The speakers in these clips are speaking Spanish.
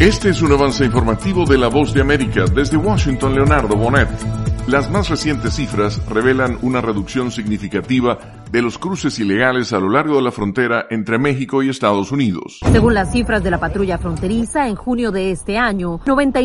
Este es un avance informativo de La Voz de América. Desde Washington, Leonardo Bonet. Las más recientes cifras revelan una reducción significativa de los cruces ilegales a lo largo de la frontera entre México y Estados Unidos. Según las cifras de la patrulla fronteriza, en junio de este año,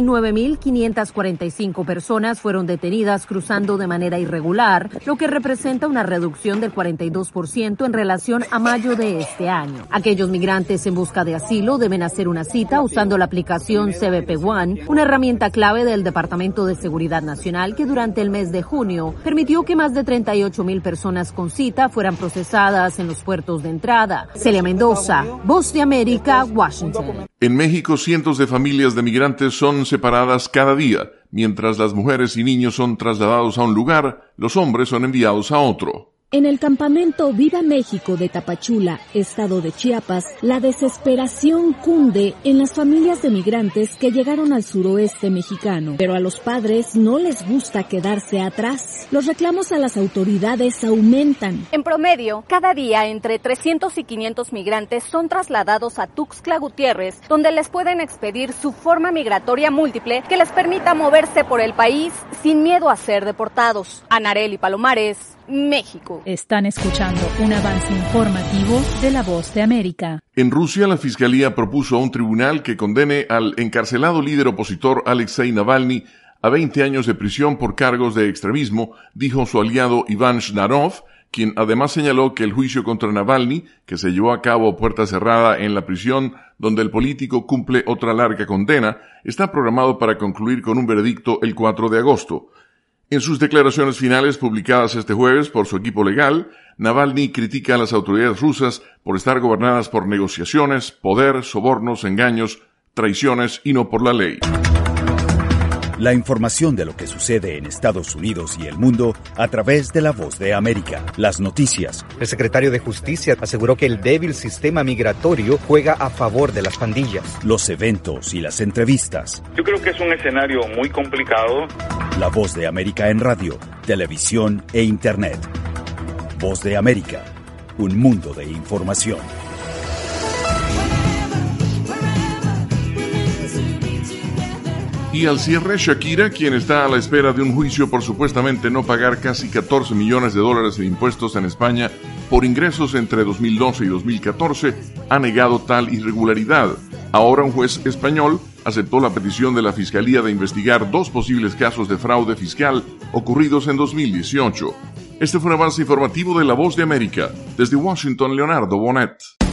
99.545 personas fueron detenidas cruzando de manera irregular, lo que representa una reducción del 42% en relación a mayo de este año. Aquellos migrantes en busca de asilo deben hacer una cita usando la aplicación CBP One, una herramienta clave del Departamento de Seguridad Nacional que durante el mes de junio permitió que más de 38,000 personas con cita fueran procesadas en los puertos de entrada. Celia Mendoza, Voz de América, Washington. En México, cientos de familias de migrantes son separadas cada día. Mientras las mujeres y niños son trasladados a un lugar, los hombres son enviados a otro. En el campamento Viva México de Tapachula, estado de Chiapas, la desesperación cunde en las familias de migrantes que llegaron al suroeste mexicano. Pero a los padres no les gusta quedarse atrás. Los reclamos a las autoridades aumentan. En promedio, cada día entre 300 y 500 migrantes son trasladados a Tuxtla Gutiérrez, donde les pueden expedir su forma migratoria múltiple que les permita moverse por el país sin miedo a ser deportados. Anarely Palomares, México. Están escuchando un avance informativo de La Voz de América. En Rusia, la Fiscalía propuso a un tribunal que condene al encarcelado líder opositor Alexei Navalny a 20 años de prisión por cargos de extremismo, dijo su aliado Iván Shnarov, quien además señaló que el juicio contra Navalny, que se llevó a cabo a puerta cerrada en la prisión donde el político cumple otra larga condena, está programado para concluir con un veredicto el 4 de agosto. En sus declaraciones finales publicadas este jueves por su equipo legal, Navalny critica a las autoridades rusas por estar gobernadas por negociaciones, poder, sobornos, engaños, traiciones y no por la ley. La información de lo que sucede en Estados Unidos y el mundo a través de La Voz de América. Las noticias. El secretario de Justicia aseguró que el débil sistema migratorio juega a favor de las pandillas. Los eventos y las entrevistas. Yo creo que es un escenario muy complicado. La Voz de América en radio, televisión e internet. Voz de América, un mundo de información. Y al cierre, Shakira, quien está a la espera de un juicio por supuestamente no pagar casi 14 millones de dólares en impuestos en España por ingresos entre 2012 y 2014, ha negado tal irregularidad. Ahora un juez español aceptó la petición de la Fiscalía de investigar 2 posibles casos de fraude fiscal ocurridos en 2018. Este fue un avance informativo de La Voz de América. Desde Washington, Leonardo Bonet.